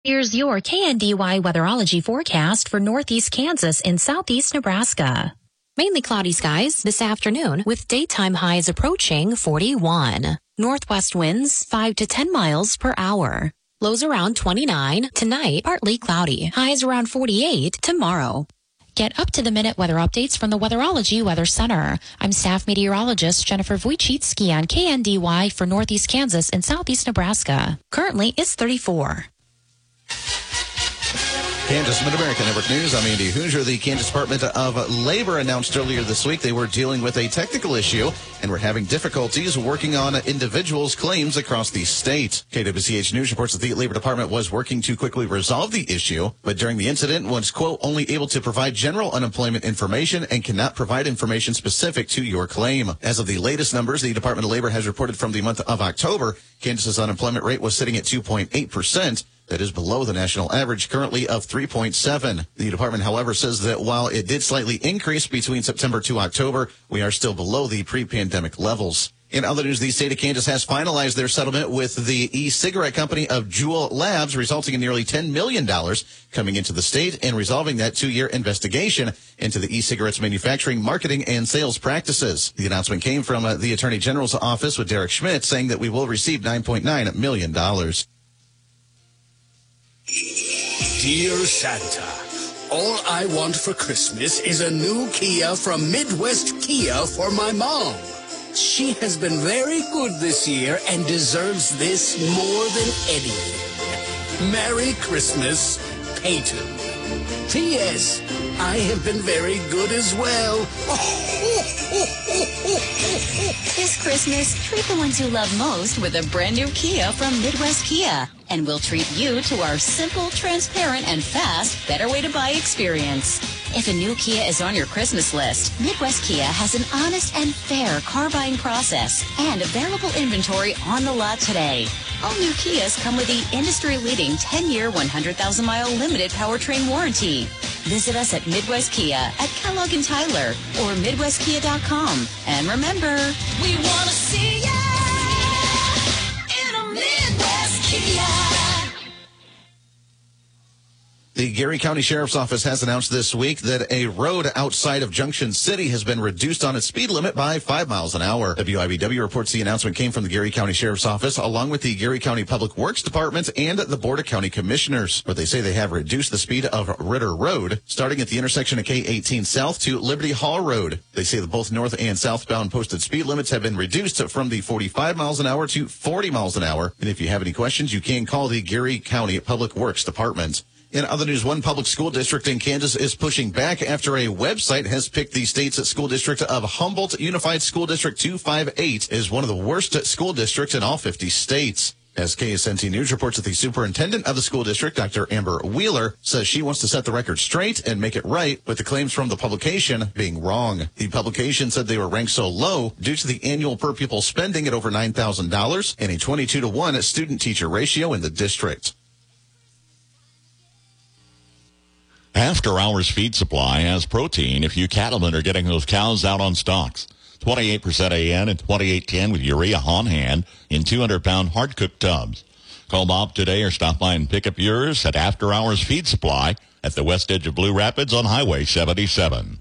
Here's your KNDY weatherology forecast for northeast Kansas and southeast Nebraska. Mainly cloudy skies this afternoon with daytime highs approaching 41. Northwest winds 5 to 10 miles per hour. Lows around 29. Tonight, partly cloudy. Highs around 48 tomorrow. Get up-to-the-minute weather updates from the Weatherology Weather Center. I'm staff meteorologist Jennifer Wojcicki on KNDY for northeast Kansas and southeast Nebraska. Currently, it's 34. Kansas Mid-America Network News. I'm Andy Hoosier. The Kansas Department of Labor announced earlier this week they were dealing with a technical issue and were having difficulties working on individuals' claims across the state. KWCH News reports that the Labor Department was working to quickly resolve the issue, but during the incident was, quote, only able to provide general unemployment information and cannot provide information specific to your claim. As of the latest numbers, the Department of Labor has reported from the month of October, Kansas's unemployment rate was sitting at 2.8%. That is below the national average, currently of 3.7. The department, however, says that while it did slightly increase between September to October, we are still below the pre-pandemic levels. In other news, the state of Kansas has finalized their settlement with the e-cigarette company of Juul Labs, resulting in nearly $10 million coming into the state and resolving that 2-year investigation into the e-cigarettes manufacturing, marketing, and sales practices. The announcement came from the Attorney General's office with Derek Schmidt saying that we will receive $9.9 million. Dear Santa, all I want for Christmas is a new Kia from Midwest Kia for my mom. She has been very good this year and deserves this more than anything. Merry Christmas, Peyton. P.S. I have been very good as well. This Christmas, treat the ones you love most with a brand new Kia from Midwest Kia. And we'll treat you to our simple, transparent, and fast, better way to buy experience. If a new Kia is on your Christmas list, Midwest Kia has an honest and fair car buying process and available inventory on the lot today. All new Kias come with the industry-leading 10-year, 100,000-mile limited powertrain warranty. Visit us at Midwest Kia at Kellogg and Tyler or MidwestKia.com. And remember, we want to see ya in a Midwest Kia. The Geary County Sheriff's Office has announced this week that a road outside of Junction City has been reduced on its speed limit by 5 miles an hour. WIBW reports the announcement came from the Geary County Sheriff's Office along with the Geary County Public Works Department and the Board of County Commissioners. But they say they have reduced the speed of Ritter Road, starting at the intersection of K-18 South to Liberty Hall Road. They say that both north and southbound posted speed limits have been reduced from the 45 miles an hour to 40 miles an hour. And if you have any questions, you can call the Geary County Public Works Department. In other news, one public school district in Kansas is pushing back after a website has picked the state's school district of Humboldt Unified School District 258 as one of the worst school districts in all 50 states. As KSNT News reports that the superintendent of the school district, Dr. Amber Wheeler, says she wants to set the record straight and make it right with the claims from the publication being wrong. The publication said they were ranked so low due to the annual per pupil spending at over $9,000 and a 22-to-1 student-teacher ratio in the district. After Hours Feed Supply has protein if you cattlemen are getting those cows out on stalks. 28% AN and 2810 with urea on hand in 200-pound hard-cooked tubs. Call Bob today or stop by and pick up yours at After Hours Feed Supply at the west edge of Blue Rapids on Highway 77.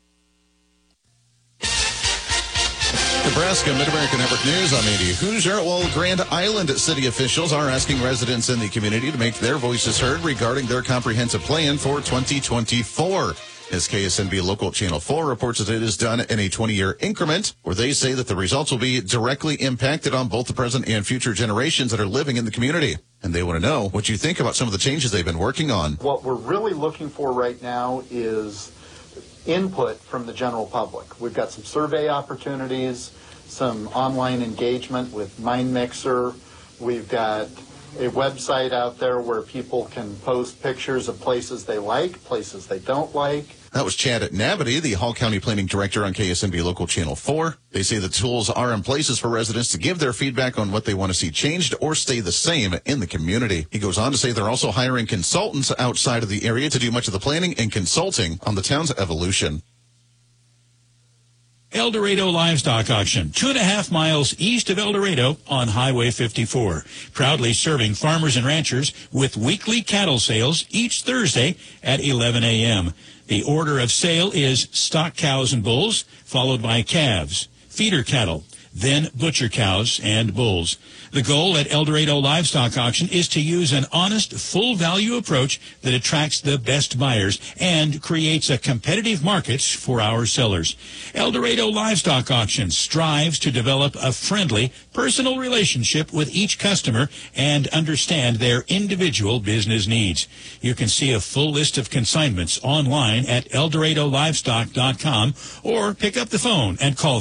Nebraska Mid-America Network News. I'm Andy Hoosier. Well, Grand Island city officials are asking residents in the community to make their voices heard regarding their comprehensive plan for 2024. As KSNB Local Channel 4 reports that it is done in a 20-year increment, where they say that the results will be directly impacted on both the present and future generations that are living in the community. And they want to know what you think about some of the changes they've been working on. What we're really looking for right now is input from the general public. We've got some survey opportunities, some online engagement with MindMixer. We've got a website out there where people can post pictures of places they like, places they don't like. That was Chad Nabity, the Hall County Planning Director on KSNB Local Channel 4. They say the tools are in places for residents to give their feedback on what they want to see changed or stay the same in the community. He goes on to say they're also hiring consultants outside of the area to do much of the planning and consulting on the town's evolution. El Dorado Livestock Auction, 2.5 miles east of El Dorado on Highway 54. Proudly serving farmers and ranchers with weekly cattle sales each Thursday at 11 a.m. The order of sale is stock cows and bulls, followed by calves, feeder cattle, then butcher cows and bulls. The goal at El Dorado Livestock Auction is to use an honest, full-value approach that attracts the best buyers and creates a competitive market for our sellers. El Dorado Livestock Auction strives to develop a friendly, personal relationship with each customer and understand their individual business needs. You can see a full list of consignments online at ElDoradoLivestock.com or pick up the phone and call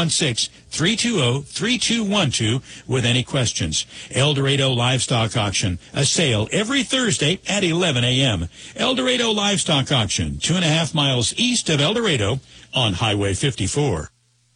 316-320-3212 with any questions. El Dorado Livestock Auction, a sale every Thursday at 11 a.m. El Dorado Livestock Auction, 2.5 miles east of El Dorado on Highway 54.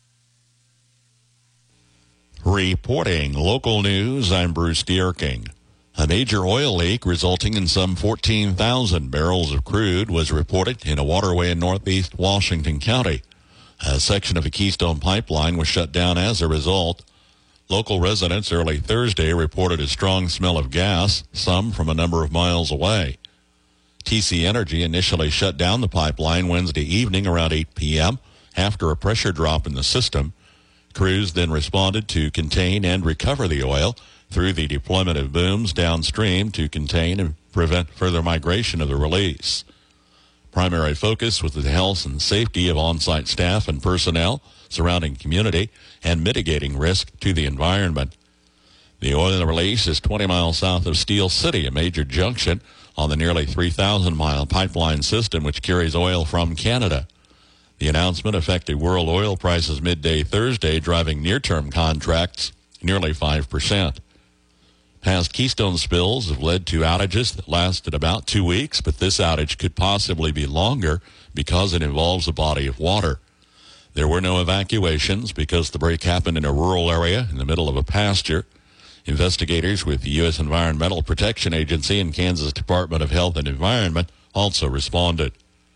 Reporting local news, I'm Bruce Dierking. A major oil leak resulting in some 14,000 barrels of crude was reported in a waterway in northeast Washington County. A section of a Keystone pipeline was shut down as a result. Local residents early Thursday reported a strong smell of gas, some from a number of miles away. TC Energy initially shut down the pipeline Wednesday evening around 8 p.m. after a pressure drop in the system. Crews then responded to contain and recover the oil through the deployment of booms downstream to contain and prevent further migration of the release. Primary focus was the health and safety of on-site staff and personnel, surrounding community, and mitigating risk to the environment. The oil release is 20 miles south of Steel City, a major junction on the nearly 3,000-mile pipeline system which carries oil from Canada. The announcement affected world oil prices midday Thursday, driving near-term contracts nearly 5%. Past Keystone spills have led to outages that lasted about 2 weeks, but this outage could possibly be longer because it involves a body of water. There were no evacuations because the break happened in a rural area in the middle of a pasture. Investigators with the U.S. Environmental Protection Agency and Kansas Department of Health and Environment also responded.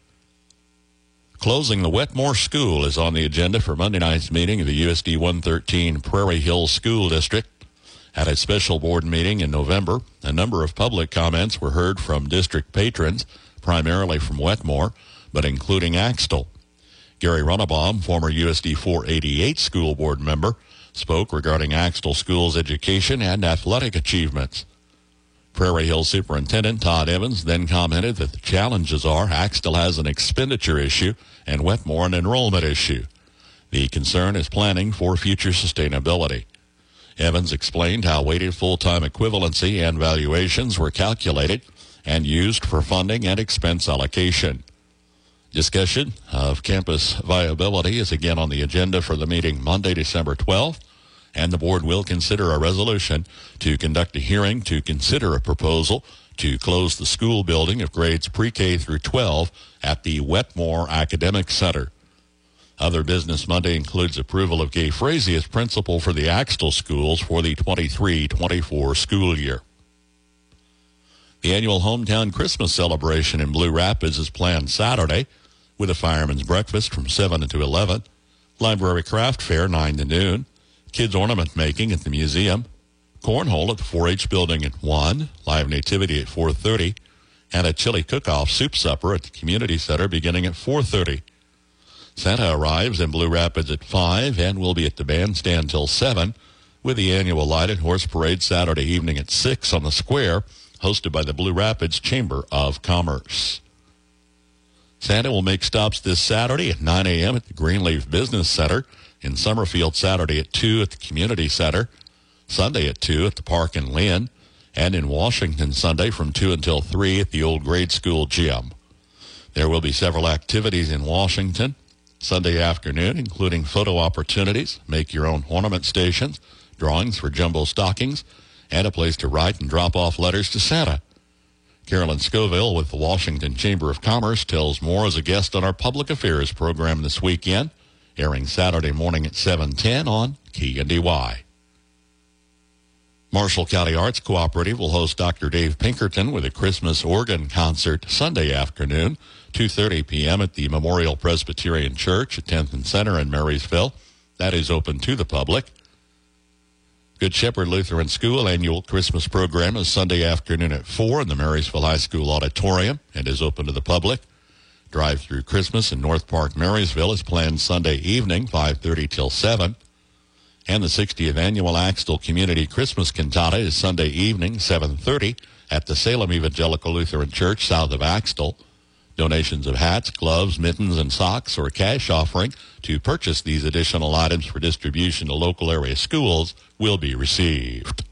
Closing the Wetmore School is on the agenda for Monday night's meeting of the USD 113 Prairie Hills School District. At a special board meeting in November, a number of public comments were heard from district patrons, primarily from Wetmore, but including Axtell. Gary Runnebaum, former USD 488 school board member, spoke regarding Axtell School's education and athletic achievements. Prairie Hill Superintendent Todd Evans then commented that the challenges are Axtell has an expenditure issue and Wetmore an enrollment issue. The concern is planning for future sustainability. Evans explained how weighted full-time equivalency and valuations were calculated and used for funding and expense allocation. Discussion of campus viability is again on the agenda for the meeting Monday, December 12th, and the board will consider a resolution to conduct a hearing to consider a proposal to close the school building of grades pre-K through 12 at the Wetmore Academic Center. Other business Monday includes approval of Gay Frazee as principal for the Axtell schools for the 23-24 school year. The annual Hometown Christmas celebration in Blue Rapids is planned Saturday with a fireman's breakfast from 7 to 11, library craft fair 9 to noon, kids ornament making at the museum, cornhole at the 4-H building at 1, live nativity at 4:30, and a chili cook-off soup supper at the community center beginning at 4:30. Santa arrives in Blue Rapids at 5 and will be at the bandstand till 7, with the annual lighted horse parade Saturday evening at 6 on the square, hosted by the Blue Rapids Chamber of Commerce. Santa will make stops this Saturday at 9 a.m. at the Greenleaf Business Center, in Summerfield Saturday at 2 at the Community Center, Sunday at 2 at the Park and Lynn, and in Washington Sunday from 2 until 3 at the old grade school gym. There will be several activities in Washington Sunday afternoon, including photo opportunities, make-your-own ornament stations, drawings for jumbo stockings, and a place to write and drop off letters to Santa. Carolyn Scoville with the Washington Chamber of Commerce tells more as a guest on our Public Affairs program this weekend, airing Saturday morning at 7:10 on KNDY. Marshall County Arts Cooperative will host Dr. Dave Pinkerton with a Christmas organ concert Sunday afternoon, 2:30 p.m. at the Memorial Presbyterian Church at 10th and Center in Marysville. That is open to the public. Good Shepherd Lutheran School annual Christmas program is Sunday afternoon at 4 in the Marysville High School auditorium and is open to the public. Drive-through Christmas in North Park, Marysville is planned Sunday evening, 5:30 till 7. And the 60th Annual Axtell Community Christmas Cantata is Sunday evening, 7:30, at the Salem Evangelical Lutheran Church, south of Axtell. Donations of hats, gloves, mittens, and socks or a cash offering to purchase these additional items for distribution to local area schools will be received.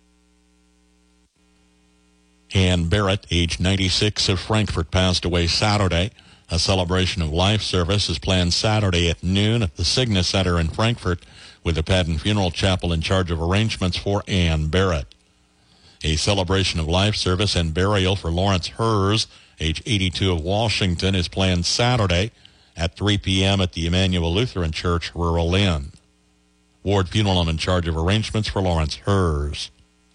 Ann Barrett, age 96, of Frankfort, passed away Saturday. A celebration of life service is planned Saturday at noon at the Cygnus Center in Frankfort, with the Padden Funeral Chapel in charge of arrangements for Ann Barrett. A celebration of life service and burial for Lawrence Hers, age 82, of Washington, is planned Saturday at 3 p.m. at the Emmanuel Lutheran Church, Rural Lynn. Ward Funeral Home in charge of arrangements for Lawrence Hers.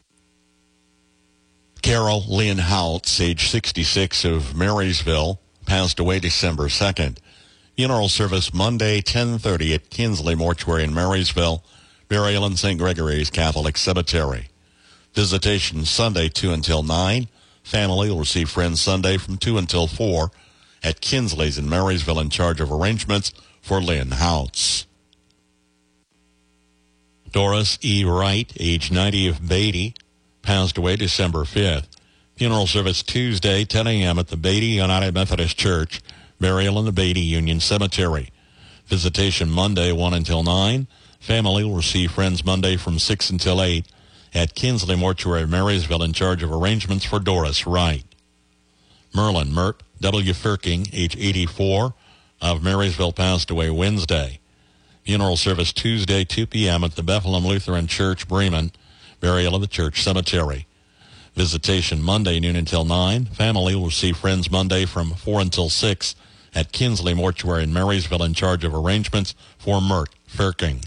Carol Lynn Houts, age 66, of Marysville, passed away December 2nd. Funeral service Monday, 10:30 at Kinsley Mortuary in Marysville. Burial in St. Gregory's Catholic Cemetery. Visitation Sunday, 2 until 9. Family will receive friends Sunday from 2 until 4 at Kinsley's in Marysville, in charge of arrangements for Lynn Houts. Doris E. Wright, age 90, of Beatty, passed away December 5th. Funeral service Tuesday, 10 a.m. at the Beatty United Methodist Church. Burial in the Beatty Union Cemetery. Visitation Monday, 1 until 9. Family will receive friends Monday from 6 until 8 at Kinsley Mortuary, Marysville, in charge of arrangements for Doris Wright. Merlin Mert W. Firking, age 84, of Marysville, passed away Wednesday. Funeral service Tuesday, 2 p.m. at the Bethlehem Lutheran Church, Bremen. Burial in the church cemetery. Visitation Monday, noon until 9. Family will receive friends Monday from 4 until 6 at Kinsley Mortuary in Marysville, in charge of arrangements for Mert Firking.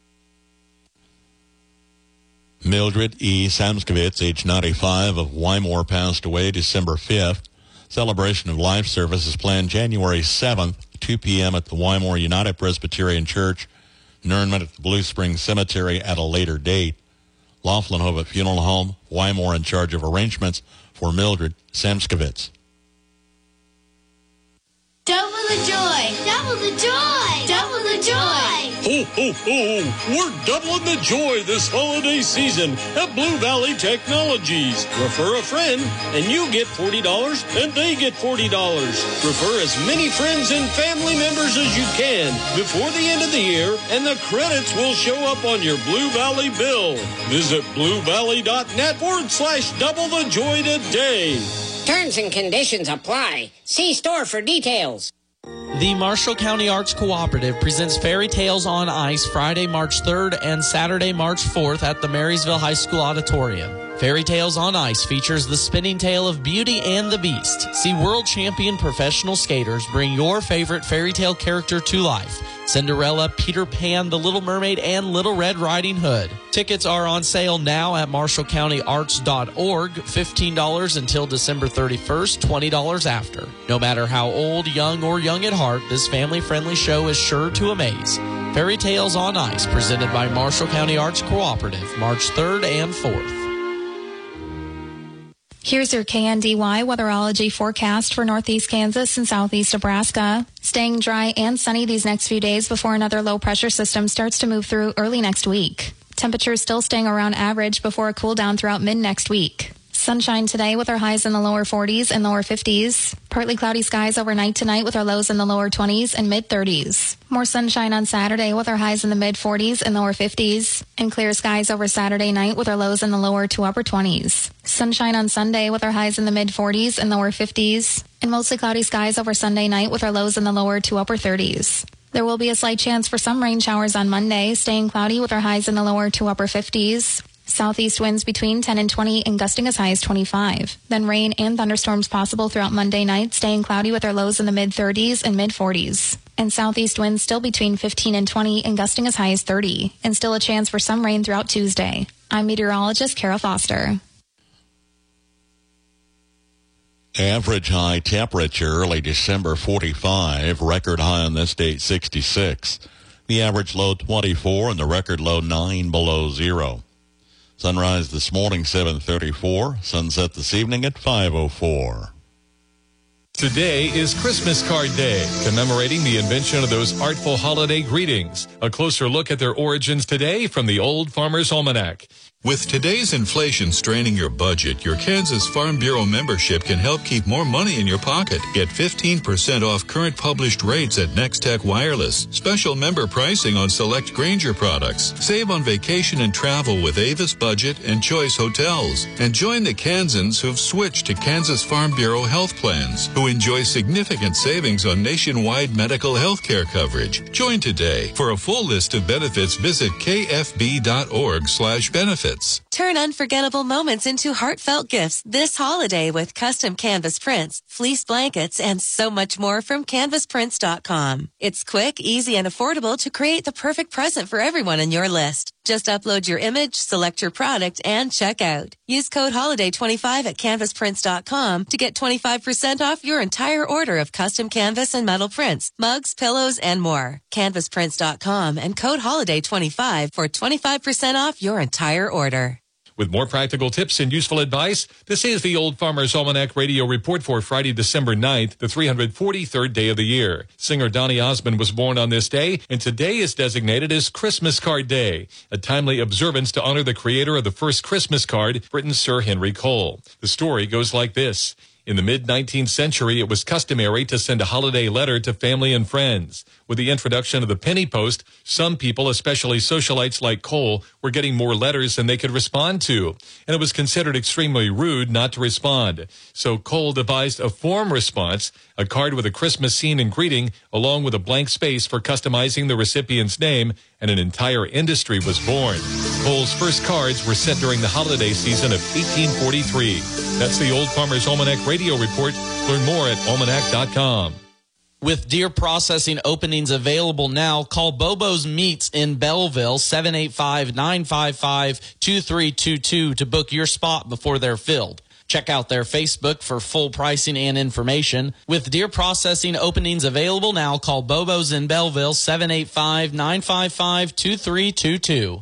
Mildred E. Samskowitz, age 95, of Wymore, passed away December 5th. Celebration of life service is planned January 7th, 2 p.m. at the Wymore United Presbyterian Church, Nurnment at the Blue Springs Cemetery at a later date. Laughlin-Hova Funeral Home, Wymore, in charge of arrangements for Mildred Samskowitz. Double the joy! Double the joy! Double the joy! Ho, ho, ho! We're doubling the joy this holiday season at Blue Valley Technologies. Refer a friend, and you get $40, and they get $40. Refer as many friends and family members as you can before the end of the year, and the credits will show up on your Blue Valley bill. Visit bluevalley.net/double the joy today. Terms and conditions apply. See store for details. The Marshall County Arts Cooperative presents Fairy Tales on Ice Friday, March 3rd and Saturday, March 4th at the Marysville High School Auditorium. Fairy Tales on Ice features the spinning tale of Beauty and the Beast. See world champion professional skaters bring your favorite fairy tale character to life. Cinderella, Peter Pan, The Little Mermaid, and Little Red Riding Hood. Tickets are on sale now at marshallcountyarts.org, $15 until December 31st, $20 after. No matter how old, young, or young at heart, this family-friendly show is sure to amaze. Fairy Tales on Ice, presented by Marshall County Arts Cooperative, March 3rd and 4th. Here's your KNDY weatherology forecast for northeast Kansas and southeast Nebraska. Staying dry and sunny these next few days before another low pressure system starts to move through early next week. Temperatures still staying around average before a cool down throughout mid next week. Sunshine today with our highs in the lower 40s and lower 50s. Partly cloudy skies overnight tonight with our lows in the lower 20s and mid 30s. More sunshine on Saturday with our highs in the mid 40s and lower 50s. And clear skies over Saturday night with our lows in the lower to upper 20s. Sunshine on Sunday with our highs in the mid 40s and lower 50s. And mostly cloudy skies over Sunday night with our lows in the lower to upper 30s. There will be a slight chance for some rain showers on Monday, staying cloudy with our highs in the lower to upper 50s. Southeast winds between 10 and 20 and gusting as high as 25. Then rain and thunderstorms possible throughout Monday night, staying cloudy with our lows in the mid-30s and mid-40s. And southeast winds still between 15 and 20 and gusting as high as 30. And still a chance for some rain throughout Tuesday. I'm meteorologist Carol Foster. Average high temperature early December 45, record high on this date 66. The average low 24 and the record low 9 below zero. Sunrise this morning 7:34, sunset this evening at 5:04. Today is Christmas Card Day, commemorating the invention of those artful holiday greetings. A closer look at their origins today from the Old Farmer's Almanac. With today's inflation straining your budget, your Kansas Farm Bureau membership can help keep more money in your pocket. Get 15% off current published rates at Nextech Wireless. Special member pricing on select Grainger products. Save on vacation and travel with Avis Budget and Choice Hotels. And join the Kansans who've switched to Kansas Farm Bureau health plans, who enjoy significant savings on nationwide medical health care coverage. Join today. For a full list of benefits, visit kfb.org/benefits. Turn unforgettable moments into heartfelt gifts this holiday with custom canvas prints, fleece blankets, and so much more from canvasprints.com. It's quick, easy, and affordable to create the perfect present for everyone on your list. Just upload your image, select your product, and check out. Use code HOLIDAY25 at canvasprints.com to get 25% off your entire order of custom canvas and metal prints, mugs, pillows, and more. Canvasprints.com and code HOLIDAY25 for 25% off your entire order. With more practical tips and useful advice, this is the Old Farmer's Almanac Radio Report for Friday, December 9th, the 343rd day of the year. Singer Donny Osmond was born on this day, and today is designated as Christmas Card Day, a timely observance to honor the creator of the first Christmas card, Britain Sir Henry Cole. The story goes like this. In the mid-19th century, it was customary to send a holiday letter to family and friends. With the introduction of the penny post, some people, especially socialites like Cole, were getting more letters than they could respond to, and it was considered extremely rude not to respond. So Cole devised a form response, a card with a Christmas scene and greeting, along with a blank space for customizing the recipient's name, and an entire industry was born. Cole's first cards were sent during the holiday season of 1843. That's the Old Farmer's Almanac Radio Report. Learn more at almanac.com. With deer processing openings available now, call Bobo's Meats in Belleville, 785-955-2322 to book your spot before they're filled. Check out their Facebook for full pricing and information. With deer processing openings available now, call Bobo's in Belleville, 785-955-2322.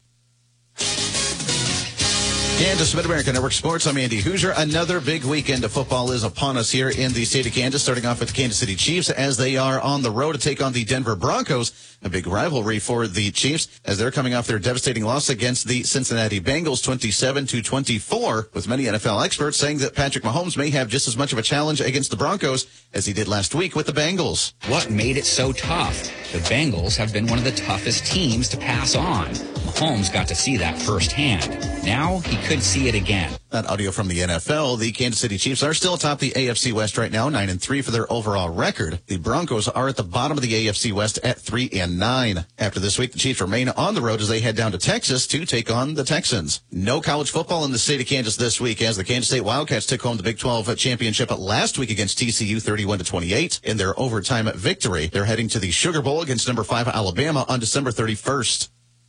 Kansas Mid-America Network Sports. I'm Andy Hoosier. Another big weekend of football is upon us here in the state of Kansas, starting off with the Kansas City Chiefs as they are on the road to take on the Denver Broncos. A big rivalry for the Chiefs as they're coming off their devastating loss against the Cincinnati Bengals 27-24, with many NFL experts saying that Patrick Mahomes may have just as much of a challenge against the Broncos as he did last week with the Bengals. What made it so tough? The Bengals have been one of the toughest teams to pass on. Mahomes got to see that firsthand. Now he could see it again. That audio from the NFL. The Kansas City Chiefs are still atop the AFC West right now, 9-3 for their overall record. The Broncos are at the bottom of the AFC West at 3-9. After this week, the Chiefs remain on the road as they head down to Texas to take on the Texans. No college football in the state of Kansas this week as the Kansas State Wildcats took home the Big 12 championship last week against TCU 31-28 in their overtime victory. They're heading to the Sugar Bowl against number 5 Alabama on December 31st.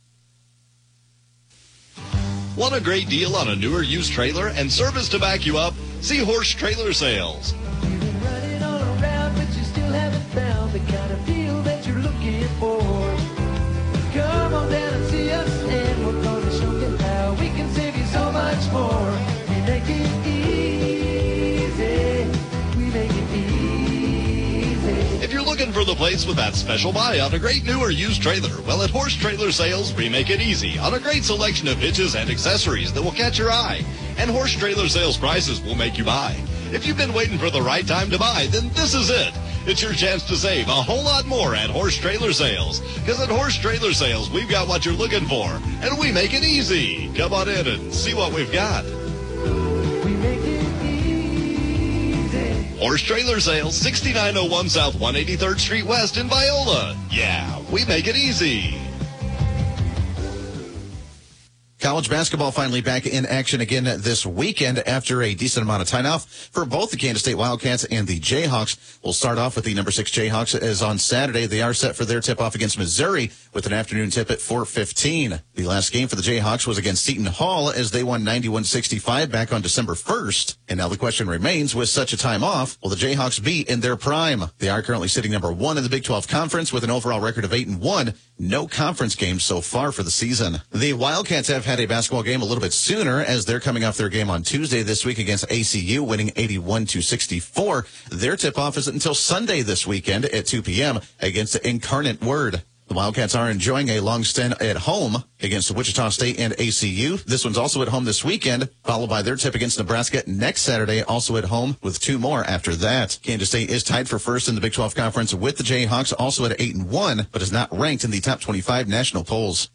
Want a great deal on a newer used trailer and service to back you up? See Horse Trailer Sales. You've been running all around, but you still haven't found the kind of deal that you're looking for. Come on down and see us, and we're going to show you how we can save you so much more. We make it easy. We make it easy. If you're looking for the place with that special buy on a great new or used trailer, well, at Horse Trailer Sales, we make it easy on a great selection of hitches and accessories that will catch your eye. And Horse Trailer Sales prices will make you buy. If you've been waiting for the right time to buy, then this is it. It's your chance to save a whole lot more at Horse Trailer Sales. Because at Horse Trailer Sales, we've got what you're looking for, and we make it easy. Come on in and see what we've got. Horse Trailer Sales, 6901 South 183rd Street West in Viola. Yeah, we make it easy. College basketball finally back in action again this weekend after a decent amount of time off for both the Kansas State Wildcats and the Jayhawks. We'll start off with the number 6 Jayhawks, as on Saturday they are set for their tip-off against Missouri with an afternoon tip at 4:15. The last game for the Jayhawks was against Seton Hall as they won 91-65 back on December 1st. And now the question remains, with such a time off, will the Jayhawks be in their prime? They are currently sitting number 1 in the Big 12 Conference with an overall record of 8-1. No conference games so far for the season. The Wildcats have had a basketball game a little bit sooner as they're coming off their game on Tuesday this week against ACU, winning 81-64. Their tip-off isn't until Sunday this weekend at 2 p.m. against the Incarnate Word. The Wildcats are enjoying a long stint at home against Wichita State and ACU. This one's also at home this weekend, followed by their tip against Nebraska next Saturday, also at home, with 2 more after that. Kansas State is tied for first in the Big 12 Conference with the Jayhawks, also at 8-1, but is not ranked in the top 25 national polls.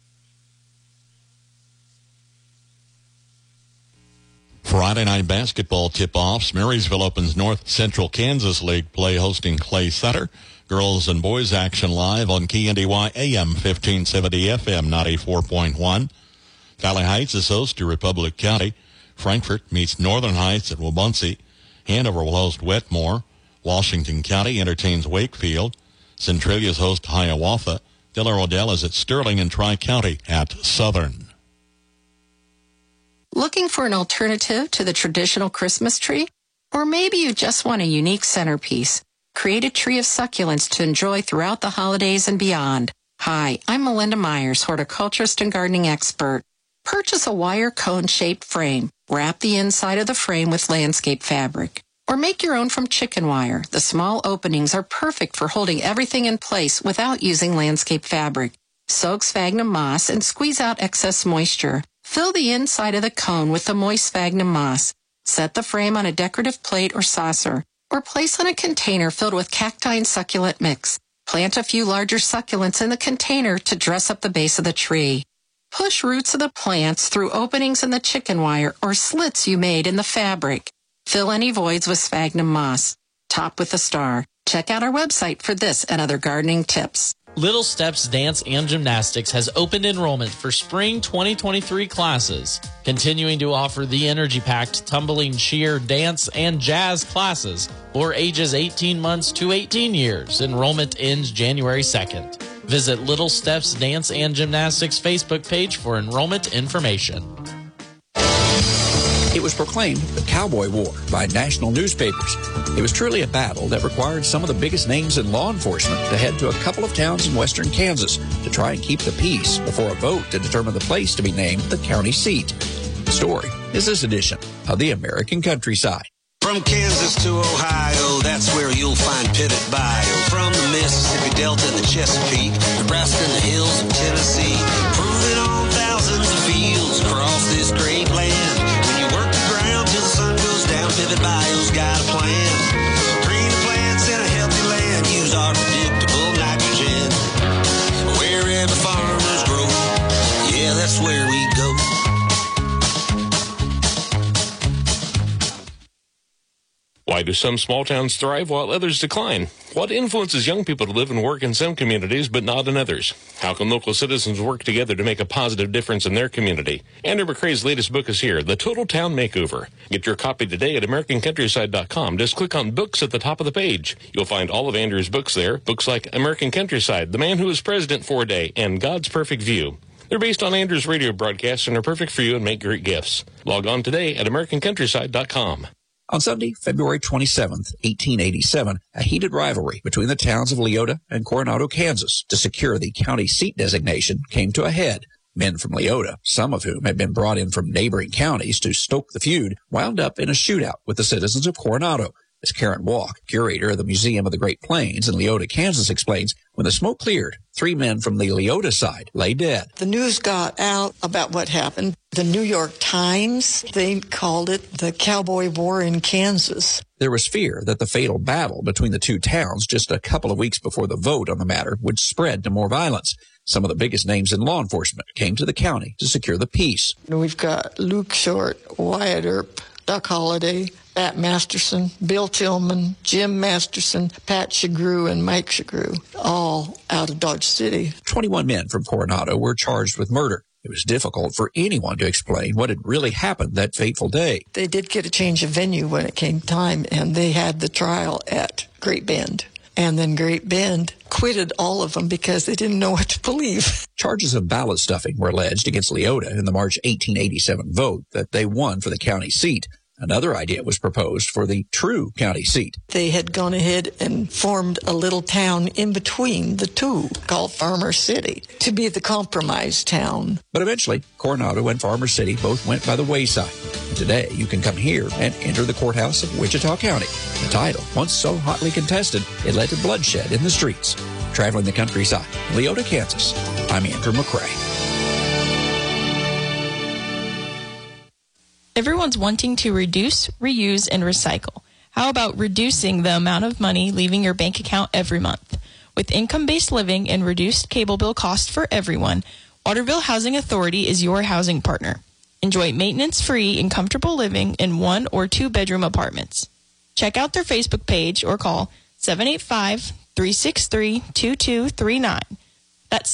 Friday night basketball tip-offs. Marysville opens North Central Kansas League play hosting Clay Center. Girls and boys action live on KNDY AM 1570 FM 94.1. Valley Heights is host to Republic County. Frankfort meets Northern Heights at Wabunsee. Hanover will host Wetmore. Washington County entertains Wakefield. Centralia's host Hiawatha. Della Rodelle is at Sterling, and Tri-County at Southern. Looking for an alternative to the traditional Christmas tree? Or maybe you just want a unique centerpiece. Create a tree of succulents to enjoy throughout the holidays and beyond. Hi, I'm Melinda Myers, horticulturist and gardening expert. Purchase a wire cone-shaped frame. Wrap the inside of the frame with landscape fabric. Or make your own from chicken wire. The small openings are perfect for holding everything in place without using landscape fabric. Soak sphagnum moss and squeeze out excess moisture. Fill the inside of the cone with the moist sphagnum moss. Set the frame on a decorative plate or saucer, or place on a container filled with cacti and succulent mix. Plant a few larger succulents in the container to dress up the base of the tree. Push roots of the plants through openings in the chicken wire or slits you made in the fabric. Fill any voids with sphagnum moss. Top with a star. Check out our website for this and other gardening tips. Little Steps Dance and Gymnastics has opened enrollment for spring 2023 classes, continuing to offer the energy-packed tumbling, cheer, dance, and jazz classes for ages 18 months to 18 years. Enrollment ends January 2nd. Visit Little Steps Dance and Gymnastics Facebook page for enrollment information. It was proclaimed the Cowboy War by national newspapers. It was truly a battle that required some of the biggest names in law enforcement to head to a couple of towns in western Kansas to try and keep the peace before a vote to determine the place to be named the county seat. The story is this edition of the American Countryside. From Kansas to Ohio, that's where you'll find Pivot Bio. From the Mississippi Delta and the Chesapeake, Nebraska and the hills of Tennessee, proving on thousands of fields across this great land. Pivot Bio's got a plan. Green plants in a healthy land. Use our predictable nitrogen. Wherever farmers grow, yeah, that's where we go. Why do some small towns thrive while others decline? What influences young people to live and work in some communities but not in others? How can local citizens work together to make a positive difference in their community? Andrew McCrae's latest book is here, The Total Town Makeover. Get your copy today at AmericanCountryside.com. Just click on Books at the top of the page. You'll find all of Andrew's books there. Books like American Countryside, The Man Who Was President for a Day, and God's Perfect View. They're based on Andrew's radio broadcasts and are perfect for you and make great gifts. Log on today at AmericanCountryside.com. On Sunday, February 27th, 1887, a heated rivalry between the towns of Leota and Coronado, Kansas, to secure the county seat designation came to a head. Men from Leota, some of whom had been brought in from neighboring counties to stoke the feud, wound up in a shootout with the citizens of Coronado. As Karen Walk, curator of the Museum of the Great Plains in Leota, Kansas, explains, when the smoke cleared, 3 men from the Leota side lay dead. The news got out about what happened. The New York Times, they called it the Cowboy War in Kansas. There was fear that the fatal battle between the two towns just a couple of weeks before the vote on the matter would spread to more violence. Some of the biggest names in law enforcement came to the county to secure the peace. We've got Luke Short, Wyatt Earp, Duck Holliday, Pat Masterson, Bill Tillman, Jim Masterson, Pat Shagrew, and Mike Shagrew, all out of Dodge City. 21 men from Coronado were charged with murder. It was difficult for anyone to explain what had really happened that fateful day. They did get a change of venue when it came time, and they had the trial at Great Bend. And then Great Bend acquitted all of them because they didn't know what to believe. Charges of ballot stuffing were alleged against Leota in the March 1887 vote that they won for the county seat. Another idea was proposed for the true county seat. They had gone ahead and formed a little town in between the two called Farmer City to be the compromise town. But eventually, Coronado and Farmer City both went by the wayside. Today, you can come here and enter the courthouse of Wichita County. The title, once so hotly contested, it led to bloodshed in the streets. Traveling the countryside, Leota, Kansas, I'm Andrew McCrae. Everyone's wanting to reduce, reuse, and recycle. How about reducing the amount of money leaving your bank account every month? With income-based living and reduced cable bill costs for everyone, Waterville Housing Authority is your housing partner. Enjoy maintenance-free and comfortable living in 1 or 2 bedroom apartments. Check out their Facebook page or call 785-363-2239. That's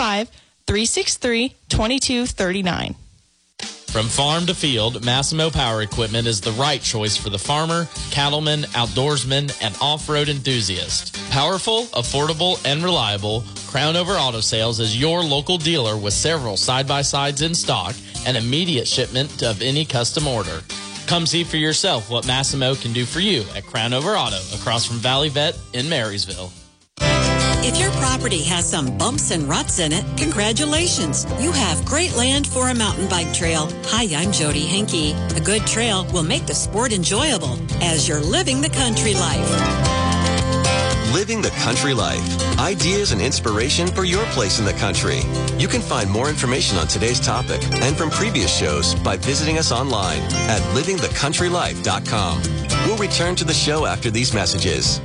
785-363-2239. From farm to field, Massimo Power Equipment is the right choice for the farmer, cattleman, outdoorsman, and off-road enthusiast. Powerful, affordable, and reliable, Crown Over Auto Sales is your local dealer with several side-by-sides in stock and immediate shipment of any custom order. Come see for yourself what Massimo can do for you at Crown Over Auto across from Valley Vet in Marysville. If your property has some bumps and ruts in it, congratulations. You have great land for a mountain bike trail. Hi, I'm Jody Henke. A good trail will make the sport enjoyable as you're living the country life. Living the Country Life. Ideas and inspiration for your place in the country. You can find more information on today's topic and from previous shows by visiting us online at livingthecountrylife.com. We'll return to the show after these messages.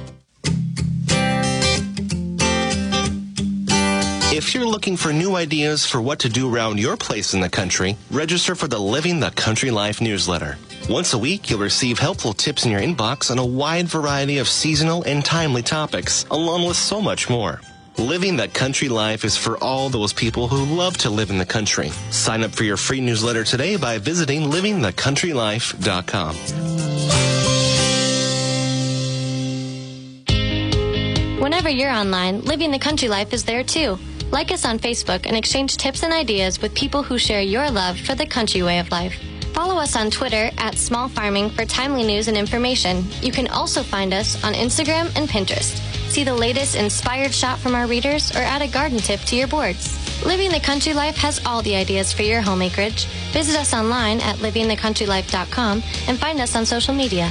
If you're looking for new ideas for what to do around your place in the country, register for the Living the Country Life newsletter. Once a week, you'll receive helpful tips in your inbox on a wide variety of seasonal and timely topics, along with so much more. Living the Country Life is for all those people who love to live in the country. Sign up for your free newsletter today by visiting livingthecountrylife.com. Whenever you're online, Living the Country Life is there too. Like us on Facebook and exchange tips and ideas with people who share your love for the country way of life. Follow us on Twitter at Small Farming for timely news and information. You can also find us on Instagram and Pinterest. See the latest inspired shot from our readers or add a garden tip to your boards. Living the Country Life has all the ideas for your home acreage. Visit us online at livingthecountrylife.com and find us on social media.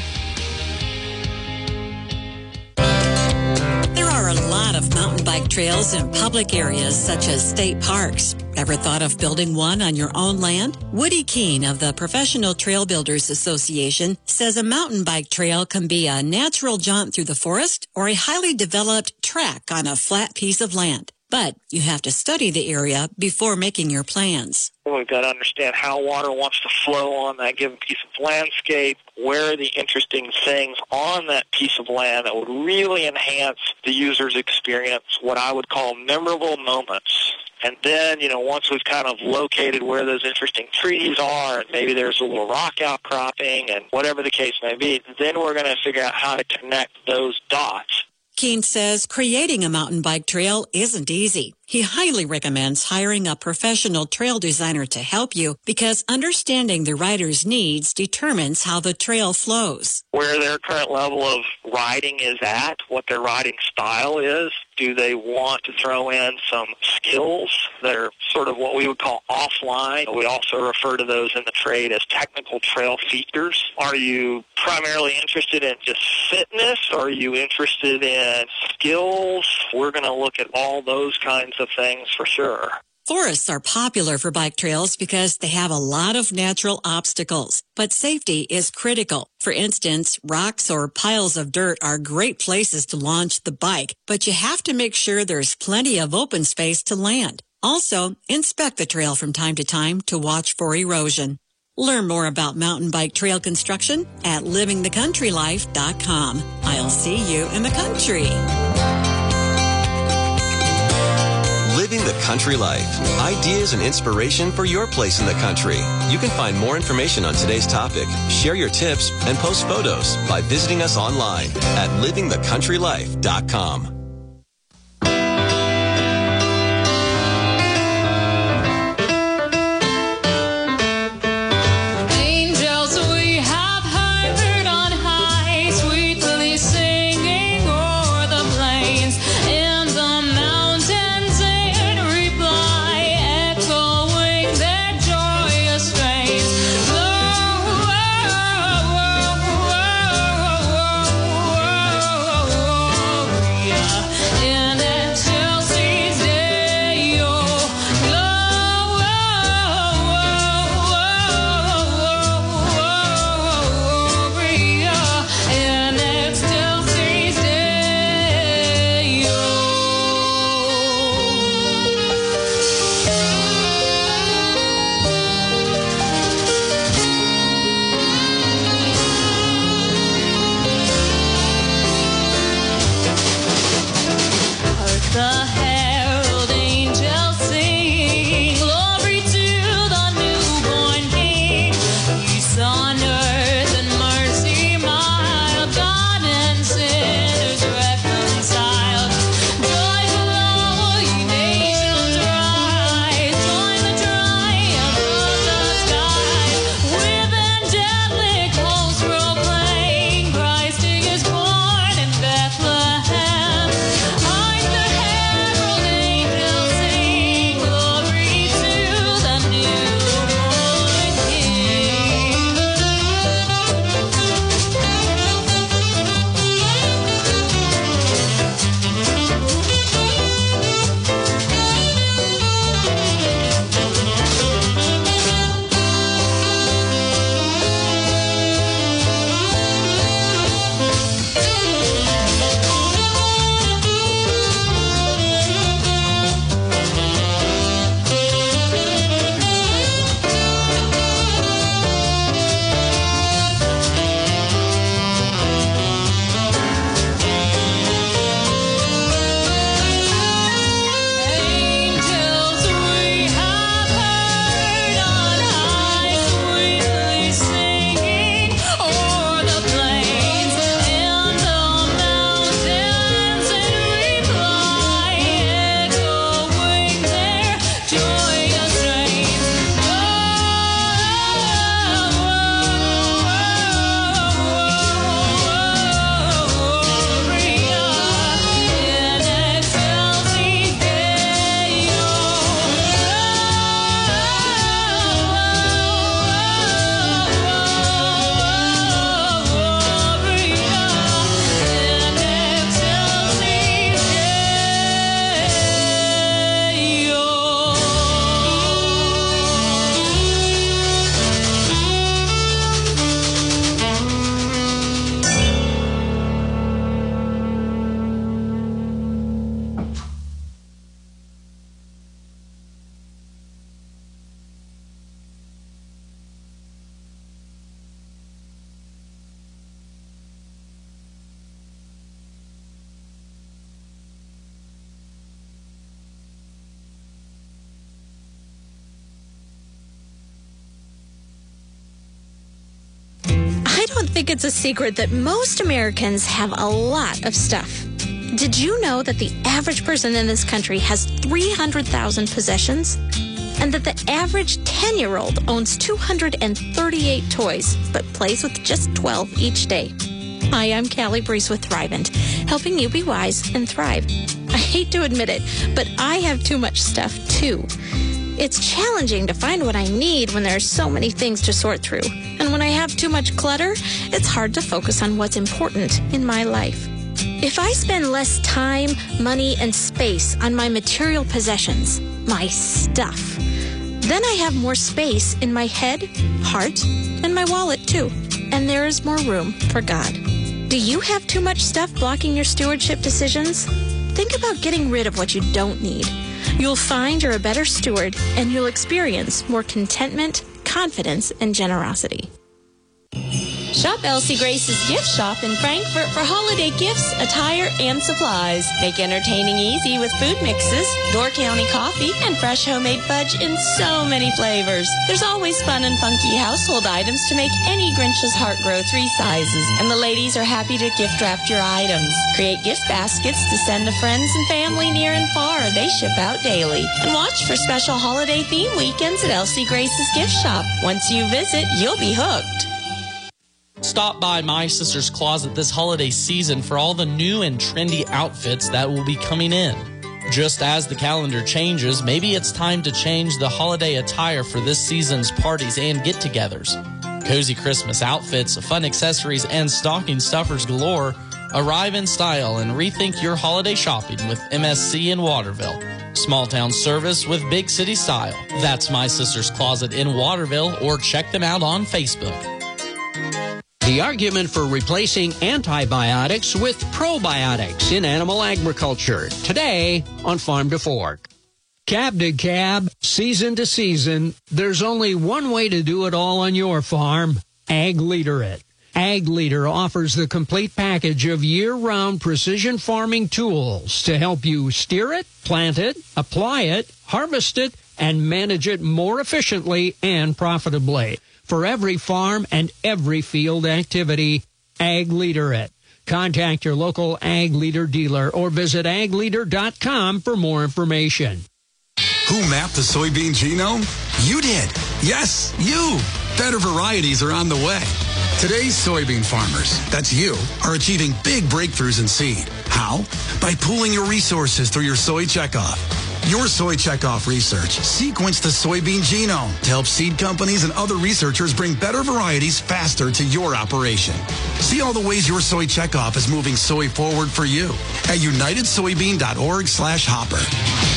There are a lot of mountain bike trails in public areas such as state parks. Ever thought of building one on your own land? Woody Keene of the Professional Trail Builders Association says a mountain bike trail can be a natural jaunt through the forest or a highly developed track on a flat piece of land. But you have to study the area before making your plans. We've got to understand how water wants to flow on that given piece of landscape, where are the interesting things on that piece of land that would really enhance the user's experience, what I would call memorable moments. And then, once we've kind of located where those interesting trees are, and maybe there's a little rock outcropping, and whatever the case may be, then we're going to figure out how to connect those dots. Keene says creating a mountain bike trail isn't easy. He highly recommends hiring a professional trail designer to help you because understanding the rider's needs determines how the trail flows. Where their current level of riding is at, what their riding style is. Do they want to throw in some skills that are sort of what we would call offline? We also refer to those in the trade as technical trail features. Are you primarily interested in just fitness? Or are you interested in skills? We're going to look at all those kinds of things for sure. Forests are popular for bike trails because they have a lot of natural obstacles, but safety is critical. For instance, rocks or piles of dirt are great places to launch the bike, but you have to make sure there's plenty of open space to land. Also, inspect the trail from time to time to watch for erosion. Learn more about mountain bike trail construction at livingthecountrylife.com. I'll see you in the country. Living the country life. Ideas and inspiration for your place in the country. You can find more information on today's topic, share your tips, and post photos by visiting us online at livingthecountrylife.com. I don't think it's a secret that most Americans have a lot of stuff. Did you know that the average person in this country has 300,000 possessions? And that the average 10-year-old owns 238 toys, but plays with just 12 each day? Hi, I'm Callie Brees with Thrivent, helping you be wise and thrive. I hate to admit it, but I have too much stuff too. It's challenging to find what I need when there are so many things to sort through. And when I have too much clutter, it's hard to focus on what's important in my life. If I spend less time, money, and space on my material possessions, my stuff, then I have more space in my head, heart, and my wallet too. And there is more room for God. Do you have too much stuff blocking your stewardship decisions? Think about getting rid of what you don't need. You'll find you're a better steward, and you'll experience more contentment, confidence, and generosity. Shop Elsie Grace's gift shop in Frankfort for holiday gifts, attire, and supplies. Make entertaining easy with food mixes, Door County coffee, and fresh homemade fudge in so many flavors. There's always fun and funky household items to make any Grinch's heart grow 3 sizes, and the ladies are happy to gift wrap your items. Create gift baskets to send to friends and family near and far. They ship out daily. And watch for special holiday theme weekends at Elsie Grace's gift shop. Once you visit, you'll be hooked. Stop by My Sister's Closet this holiday season for all the new and trendy outfits that will be coming in. Just as the calendar changes, maybe it's time to change the holiday attire for this season's parties and get-togethers. Cozy Christmas outfits, fun accessories, and stocking stuffers galore arrive in style and rethink your holiday shopping with MSC in Waterville. Small town service with big city style. That's My Sister's Closet in Waterville, or check them out on Facebook. The argument for replacing antibiotics with probiotics in animal agriculture. Today on Farm to Fork. Cab to cab, season to season, there's only one way to do it all on your farm. Ag Leader It. Ag Leader offers the complete package of year-round precision farming tools to help you steer it, plant it, apply it, harvest it, and manage it more efficiently and profitably. For every farm and every field activity, Ag Leader It. Contact your local Ag Leader dealer or visit agleader.com for more information. Who mapped the soybean genome? You did. Yes, you. Better varieties are on the way. Today's soybean farmers, that's you, are achieving big breakthroughs in seed. How? By pooling your resources through your Soy Checkoff. Your Soy Checkoff research sequenced the soybean genome to help seed companies and other researchers bring better varieties faster to your operation. See all the ways your Soy Checkoff is moving soy forward for you at unitedsoybean.org/hopper.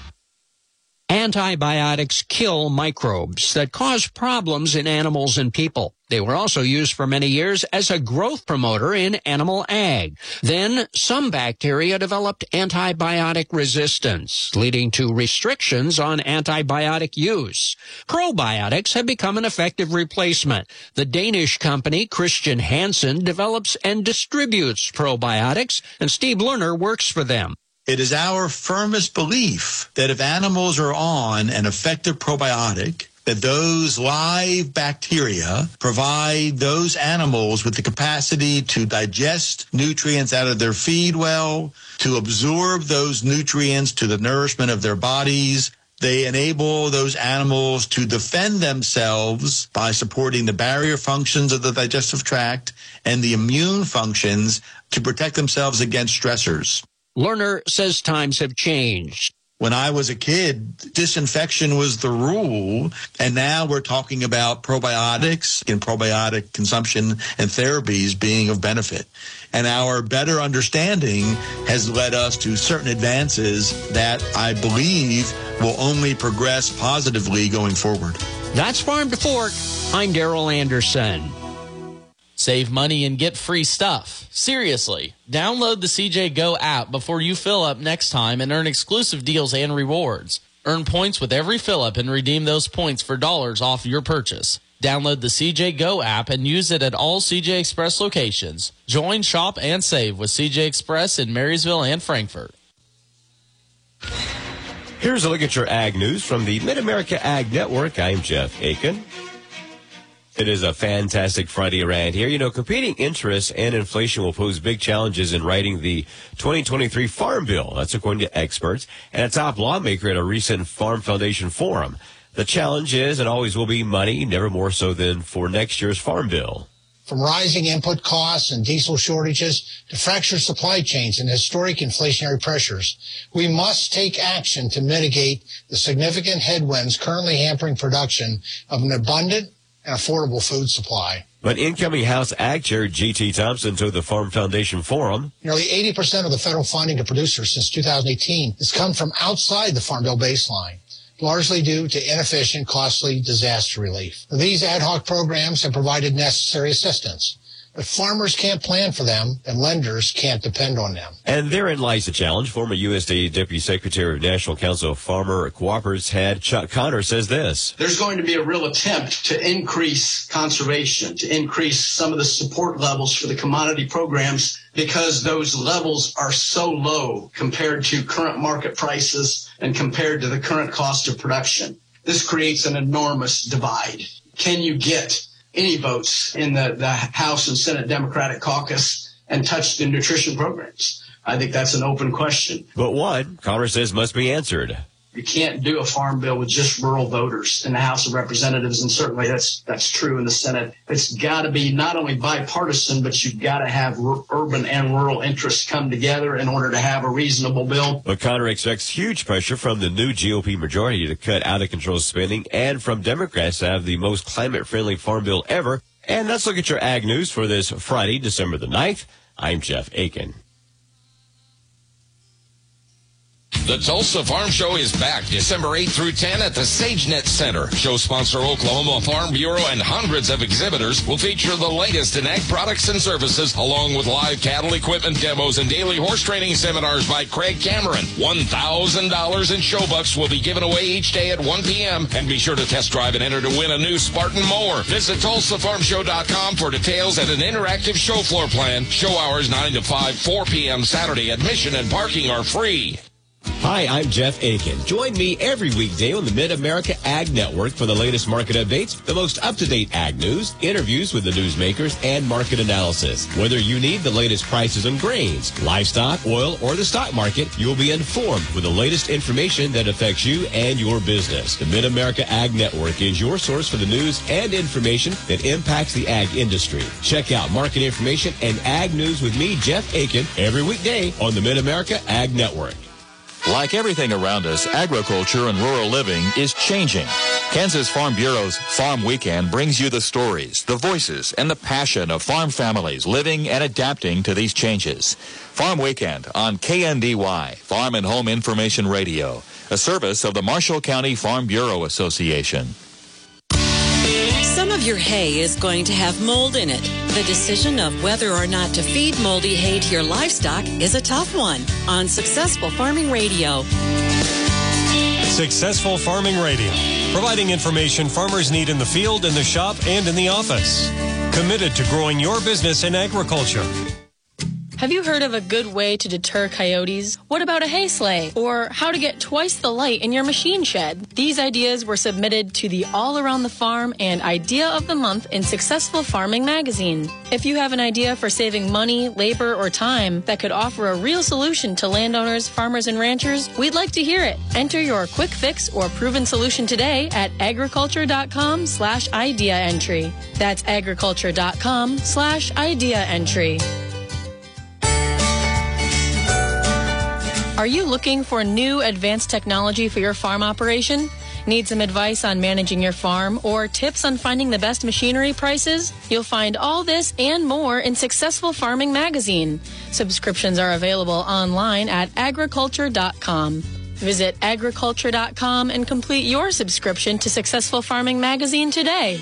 Antibiotics kill microbes that cause problems in animals and people. They were also used for many years as a growth promoter in animal ag. Then some bacteria developed antibiotic resistance, leading to restrictions on antibiotic use. Probiotics have become an effective replacement. The Danish company Christian Hansen develops and distributes probiotics, and Steve Lerner works for them. It is our firmest belief that if animals are on an effective probiotic, that those live bacteria provide those animals with the capacity to digest nutrients out of their feed well, to absorb those nutrients to the nourishment of their bodies. They enable those animals to defend themselves by supporting the barrier functions of the digestive tract and the immune functions to protect themselves against stressors. Lerner says times have changed. When I was a kid, disinfection was the rule, and now we're talking about probiotics and probiotic consumption and therapies being of benefit. And our better understanding has led us to certain advances that I believe will only progress positively going forward. That's Farm to Fork. I'm Daryl Anderson. Save money and get free stuff. Seriously, download the CJ Go app before you fill up next time and earn exclusive deals and rewards. Earn points with every fill up and redeem those points for dollars off your purchase. Download the CJ Go app and use it at all CJ Express locations. Join, shop, and save with CJ Express in Marysville and Frankfort. Here's a look at your ag news from the Mid-America Ag Network. I'm Jeff Aiken. It is a fantastic Friday around here. You know, competing interests and inflation will pose big challenges in writing the 2023 Farm Bill. That's according to experts and a top lawmaker at a recent Farm Foundation forum. The challenge is and always will be money, never more so than for next year's Farm Bill. From rising input costs and diesel shortages to fractured supply chains and historic inflationary pressures, we must take action to mitigate the significant headwinds currently hampering production of an abundant and affordable food supply. But incoming House Ag Chair G.T. Thompson told the Farm Foundation Forum, nearly 80% of the federal funding to producers since 2018 has come from outside the Farm Bill baseline, largely due to inefficient, costly disaster relief. These ad hoc programs have provided necessary assistance, But farmers can't plan for them, and lenders can't depend on them. And therein lies the challenge. Former USDA Deputy Secretary of National Council of Farmer Cooperatives head Chuck Connor says this. There's going to be a real attempt to increase conservation, to increase some of the support levels for the commodity programs because those levels are so low compared to current market prices and compared to the current cost of production. This creates an enormous divide. Can you get any votes in the House and Senate Democratic caucus and touch the nutrition programs? I think that's an open question. But one, Connor says, must be answered. You can't do a farm bill with just rural voters in the House of Representatives, and certainly that's true in the Senate. It's got to be not only bipartisan, but you've got to have urban and rural interests come together in order to have a reasonable bill. But Connor expects huge pressure from the new GOP majority to cut out-of-control spending and from Democrats to have the most climate-friendly farm bill ever. And let's look at your ag news for this Friday, December the 9th. I'm Jeff Aiken. The Tulsa Farm Show is back December 8th through 10 at the SageNet Center. Show sponsor Oklahoma Farm Bureau and hundreds of exhibitors will feature the latest in ag products and services, along with live cattle equipment demos and daily horse training seminars by Craig Cameron. $1,000 in show bucks will be given away each day at 1 p.m. And be sure to test drive and enter to win a new Spartan mower. Visit TulsaFarmShow.com for details and an interactive show floor plan. Show hours 9 to 5, 4 p.m. Saturday. Admission and parking are free. Hi, I'm Jeff Aiken. Join me every weekday on the Mid-America Ag Network for the latest market updates, the most up-to-date ag news, interviews with the newsmakers, and market analysis. Whether you need the latest prices on grains, livestock, oil, or the stock market, you'll be informed with the latest information that affects you and your business. The Mid-America Ag Network is your source for the news and information that impacts the ag industry. Check out market information and ag news with me, Jeff Aiken, every weekday on the Mid-America Ag Network. Like everything around us, agriculture and rural living is changing. Kansas Farm Bureau's Farm Weekend brings you the stories, the voices, and the passion of farm families living and adapting to these changes. Farm Weekend on KNDY, Farm and Home Information Radio, a service of the Marshall County Farm Bureau Association. Some of your hay is going to have mold in it. The decision of whether or not to feed moldy hay to your livestock is a tough one on Successful Farming Radio. Successful Farming Radio, providing information farmers need in the field, in the shop, and in the office. Committed to growing your business in agriculture. Have you heard of a good way to deter coyotes? What about a hay sleigh? Or how to get twice the light in your machine shed? These ideas were submitted to the All Around the Farm and Idea of the Month in Successful Farming magazine. If you have an idea for saving money, labor, or time that could offer a real solution to landowners, farmers, and ranchers, we'd like to hear it. Enter your quick fix or proven solution today at agriculture.com/idea entry. That's agriculture.com/idea entry. Are you looking for new advanced technology for your farm operation? Need some advice on managing your farm or tips on finding the best machinery prices? You'll find all this and more in Successful Farming magazine. Subscriptions are available online at agriculture.com. Visit agriculture.com and complete your subscription to Successful Farming magazine today.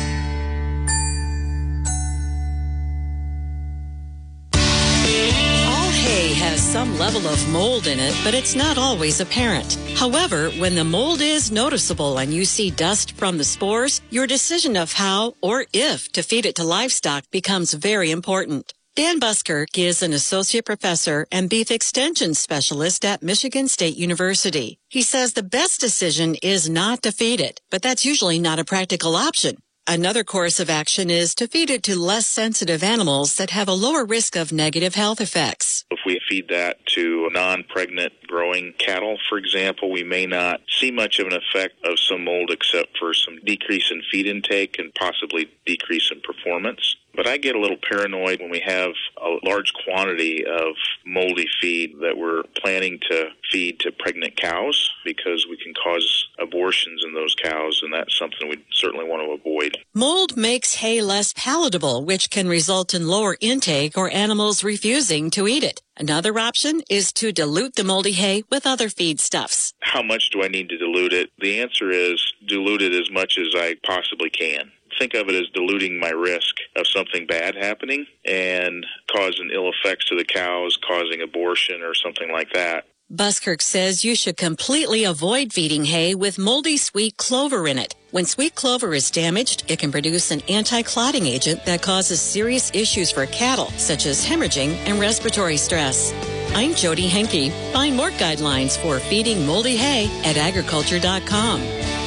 Has some level of mold in it, but it's not always apparent. However, when the mold is noticeable and you see dust from the spores, your decision of how or if to feed it to livestock becomes very important. Dan Buskirk is an associate professor and beef extension specialist at Michigan State University. He says the best decision is not to feed it, but that's usually not a practical option. Another course of action is to feed it to less sensitive animals that have a lower risk of negative health effects. If we feed that to non-pregnant growing cattle, for example, we may not see much of an effect of some mold except for some decrease in feed intake and possibly decrease in performance. But I get a little paranoid when we have a large quantity of moldy feed that we're planning to feed to pregnant cows because we can cause abortions in those cows, and that's something we certainly want to avoid. Mold makes hay less palatable, which can result in lower intake or animals refusing to eat it. Another option is to dilute the moldy hay with other feedstuffs. How much do I need to dilute it? The answer is dilute it as much as I possibly can. think of it as diluting my risk of something bad happening and causing ill effects to the cows, causing abortion or something like that. Buskirk says you should completely avoid feeding hay with moldy sweet clover in it. When sweet clover is damaged, it can produce an anti-clotting agent that causes serious issues for cattle, such as hemorrhaging and respiratory stress. I'm Jody Henke. Find more guidelines for feeding moldy hay at agriculture.com.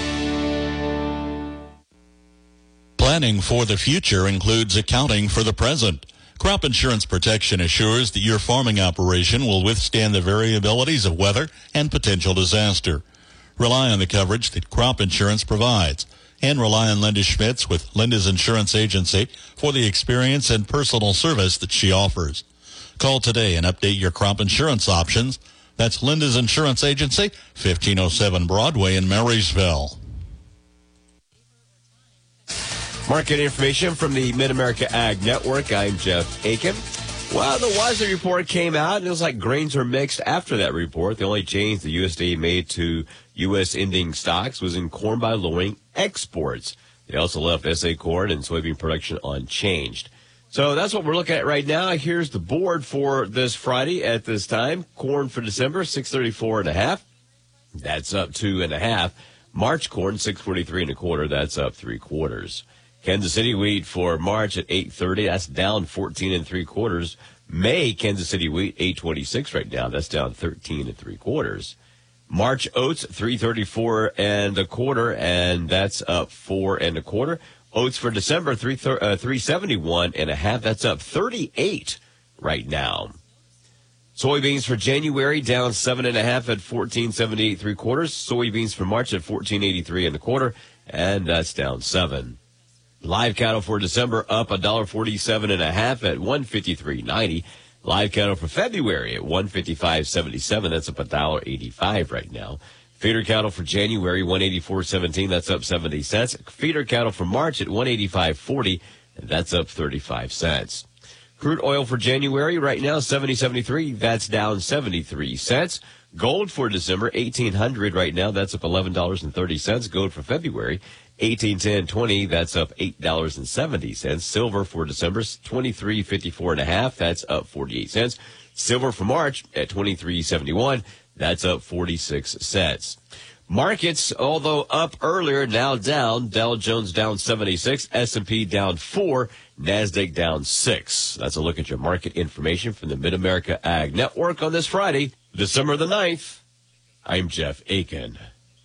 Planning for the future includes accounting for the present. Crop Insurance Protection assures that your farming operation will withstand the variabilities of weather and potential disaster. Rely on the coverage that Crop Insurance provides, and rely on Linda Schmitz with Linda's Insurance Agency for the experience and personal service that she offers. Call today and update your crop insurance options. That's Linda's Insurance Agency, 1507 Broadway in Marysville. Market information from the Mid-America Ag Network. I'm Jeff Aiken. Well, the WASDE report came out, and it was like grains are mixed after that report. The only change the USDA made to U.S. ending stocks was in corn by lowering exports. They also left SA corn and soybean production unchanged. So that's what we're looking at right now. Here's the board for this Friday at this time. Corn for December, 634.5. That's up 2.5. March corn, 643.25. That's up 3/4. Kansas City wheat for March at 830. That's down 14.75. May Kansas City wheat 826 right now. That's down 13.75. March oats 334.25, and that's up 4.25. Oats for December 371.5. That's up 38 right now. Soybeans for January down 7.5 at 14.78 3/4. Soybeans for March at 14.83 1/4, and that's down 7. Live cattle for December up $1.47.5 at 153.90. Live cattle for February at 155.77. That's up $1.85 right now. Feeder cattle for January 184.17. That's up 70 cents. Feeder cattle for March at 185.40, and that's up 35 cents. Crude oil for January right now 70.73. That's down 73 cents. Gold for December 1,800 right now. That's up $11.30. Gold for February 1810.20. That's up $8.70. Silver for December 23.54.5. That's up 48 cents. Silver for March at 23.71. That's up 46 cents. Markets, although up earlier, now down. Dow Jones down 76, S&P down 4, NASDAQ down 6. That's a look at your market information from the Mid-America Ag Network on this Friday, December the 9th. I'm Jeff Aiken.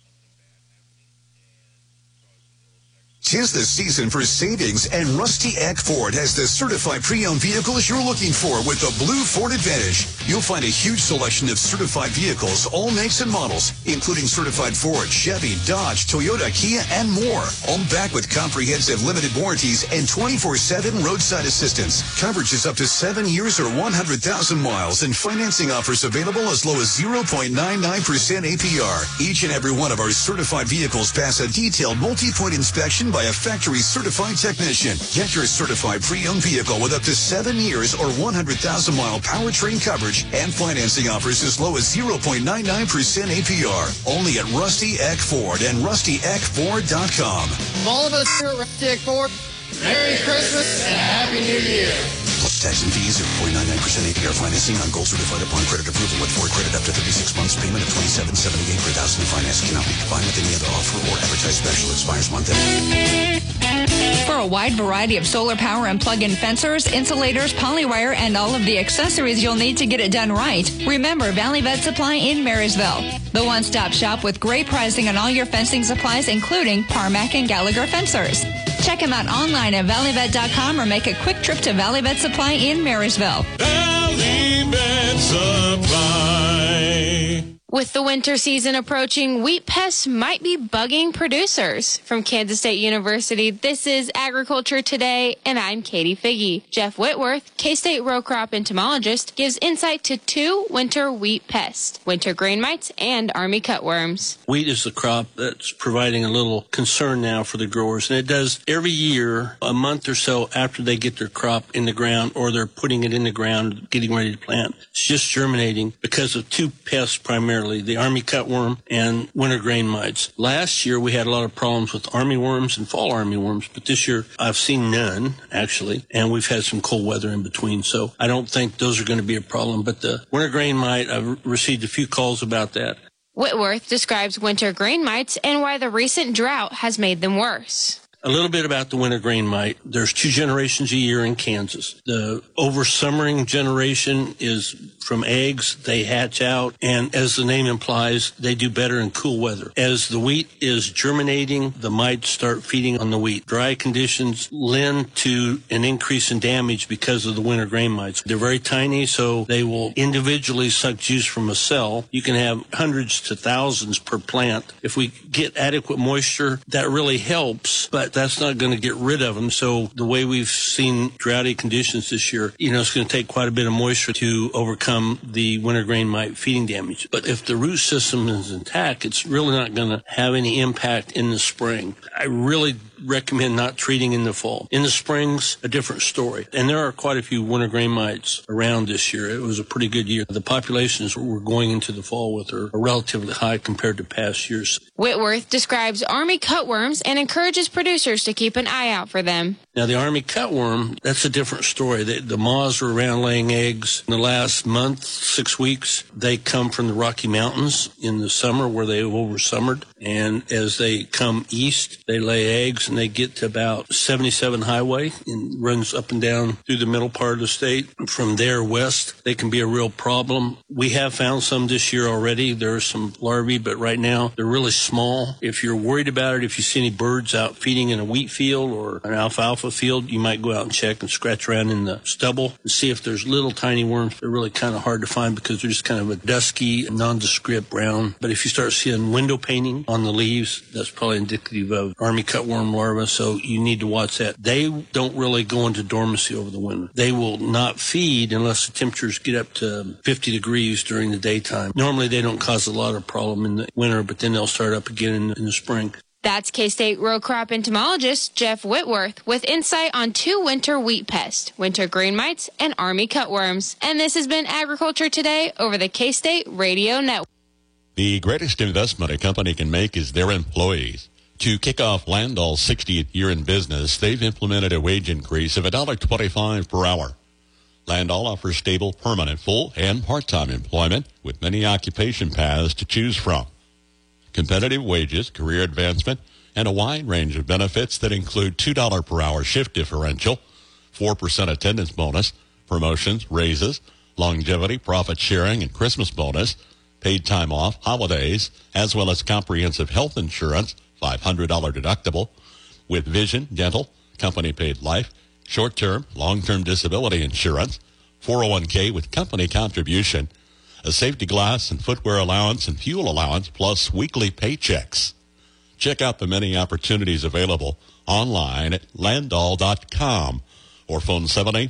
'Tis the season for savings, and Rusty Eck Ford has the certified pre-owned vehicles you're looking for with the Blue Ford Advantage. You'll find a huge selection of certified vehicles, all makes and models, including certified Ford, Chevy, Dodge, Toyota, Kia, and more. All backed with comprehensive limited warranties and 24/7 roadside assistance. Coverage is up to 7 years or 100,000 miles, and financing offers available as low as 0.99% APR. Each and every one of our certified vehicles pass a detailed multi-point inspection by a factory-certified technician. Get your certified pre-owned vehicle with up to 7 years or 100,000-mile powertrain coverage and financing offers as low as 0.99% APR. Only at Rusty Eck Ford and rustyeckford.com. All of us here at Rusty Eck Ford, Merry Christmas and a Happy New Year. Plus tax and fees of 0.99% APR financing on gold certified upon credit approval with Ford credit up to 36 months. Payment of $27.78 per thousand. Finance cannot be combined with any other offer or advertised special. Expires month end. For a wide variety of solar power and plug-in fencers, insulators, polywire, and all of the accessories you'll need to get it done right, remember Valley Vet Supply in Marysville. The one-stop shop with great pricing on all your fencing supplies, including Parmac and Gallagher fencers. Check them out online at valleyvet.com or make a quick trip to Valley Vet Supply in Marysville. Valley Vet Supply. With the winter season approaching, wheat pests might be bugging producers. From Kansas State University, this is Agriculture Today, and I'm Katie Figge. Jeff Whitworth, K-State row crop entomologist, gives insight to 2 winter wheat pests, winter grain mites and army cutworms. Wheat is the crop that's providing a little concern now for the growers, and it does every year, a month or so after they get their crop in the ground or they're putting it in the ground, getting ready to plant. It's just germinating because of 2 pests primarily. primarily, the army cutworm and winter grain mites. Last year, we had a lot of problems with army worms and fall army worms, but this year I've seen none, actually, and we've had some cold weather in between, so I don't think those are going to be a problem. But the winter grain mite, I've received a few calls about that. Whitworth describes winter grain mites and why the recent drought has made them worse. A little bit about the winter grain mite. There's 2 generations a year in Kansas. The oversummering generation is from eggs. They hatch out, and as the name implies, they do better in cool weather. As the wheat is germinating, the mites start feeding on the wheat. Dry conditions lend to an increase in damage because of the winter grain mites. They're very tiny, so they will individually suck juice from a cell. You can have hundreds to thousands per plant. If we get adequate moisture, that really helps, but that's not going to get rid of them. So the way we've seen droughty conditions this year, it's going to take quite a bit of moisture to overcome the winter grain mite feeding damage. But if the root system is intact, it's really not going to have any impact in the spring. I really recommend not treating in the fall. In the springs, a different story. And there are quite a few winter grain mites around this year. It was a pretty good year. The populations we're going into the fall with are relatively high compared to past years. Whitworth describes army cutworms and encourages producers to keep an eye out for them. Now, the army cutworm, that's a different story. The moths are around laying eggs. In the last month, 6 weeks, they come from the Rocky Mountains in the summer where they've oversummered. And as they come east, they lay eggs, and they get to about 77 Highway and runs up and down through the middle part of the state. From there west, they can be a real problem. We have found some this year already. There are some larvae, but right now they're really small. If you're worried about it, if you see any birds out feeding in a wheat field or an alfalfa field, you might go out and check and scratch around in the stubble and see if there's little tiny worms. They're really kind of hard to find because they're just kind of a dusky, nondescript brown. But if you start seeing window painting on the leaves, that's probably indicative of army cutworm larvae, so you need to watch that. They don't really go into dormancy over the winter. They will not feed unless the temperatures get up to 50 degrees during the daytime. Normally, they don't cause a lot of problem in the winter, but then they'll start up again in the spring. That's K-State row crop entomologist Jeff Whitworth with insight on 2 winter wheat pests, winter grain mites, and army cutworms. And this has been Agriculture Today over the K-State Radio Network. The greatest investment a company can make is their employees. To kick off Landall's 60th year in business, they've implemented a wage increase of $1.25 per hour. Landall offers stable, permanent, full, and part-time employment with many occupation paths to choose from. Competitive wages, career advancement, and a wide range of benefits that include $2 per hour shift differential, 4% attendance bonus, promotions, raises, longevity, profit sharing, and Christmas bonus, paid time off, holidays, as well as comprehensive health insurance, $500 deductible, with vision, dental, company-paid life, short-term, long-term disability insurance, 401k with company contribution, a safety glass and footwear allowance and fuel allowance, plus weekly paychecks. Check out the many opportunities available online at landall.com or phone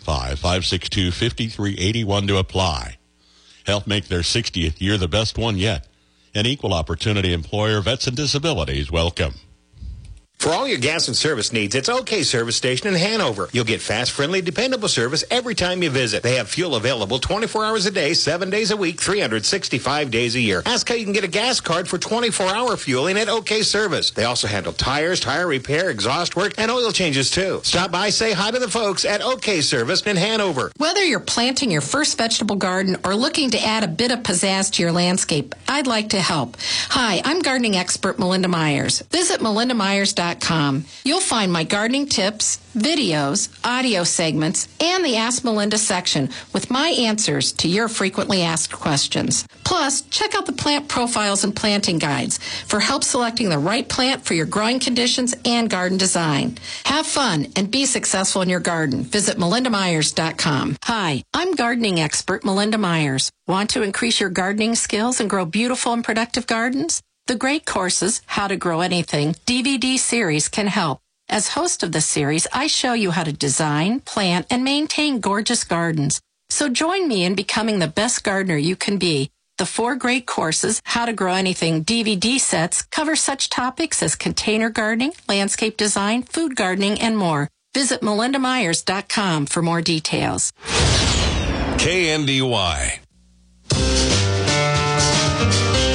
785-562-5381 to apply. Help make their 60th year the best one yet. An equal opportunity employer, vets and disabilities, welcome. For all your gas and service needs, it's OK Service Station in Hanover. You'll get fast, friendly, dependable service every time you visit. They have fuel available 24 hours a day, 7 days a week, 365 days a year. Ask how you can get a gas card for 24-hour fueling at OK Service. They also handle tires, tire repair, exhaust work, and oil changes, too. Stop by, say hi to the folks at OK Service in Hanover. Whether you're planting your first vegetable garden or looking to add a bit of pizzazz to your landscape, I'd like to help. Hi, I'm gardening expert Melinda Myers. Visit melindamyers.com. You'll find my gardening tips, videos, audio segments, and the Ask Melinda section with my answers to your frequently asked questions. Plus, check out the plant profiles and planting guides for help selecting the right plant for your growing conditions and garden design. Have fun and be successful in your garden. Visit melindamyers.com. Hi, I'm gardening expert Melinda Myers. Want to increase your gardening skills and grow beautiful and productive gardens? The Great Courses, How to Grow Anything DVD series can help. As host of the series, I show you how to design, plant, and maintain gorgeous gardens. So join me in becoming the best gardener you can be. The 4 Great Courses, How to Grow Anything DVD sets cover such topics as container gardening, landscape design, food gardening, and more. Visit melindamyers.com for more details. KNDY.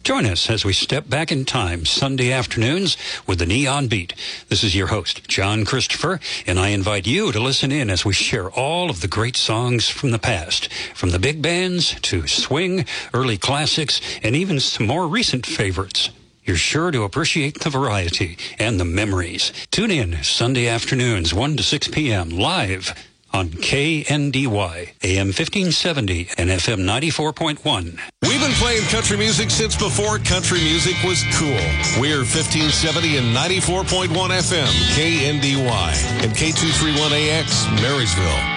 Join us as we step back in time Sunday afternoons with the Neon Beat. This is your host, John Christopher, and I invite you to listen in as we share all of the great songs from the past, from the big bands to swing, early classics, and even some more recent favorites. You're sure to appreciate the variety and the memories. Tune in Sunday afternoons, 1 to 6 p.m. live on KNDY, AM 1570 and FM 94.1. We've been playing country music since before country music was cool. We're 1570 and 94.1 FM, KNDY, and K231AX, Marysville.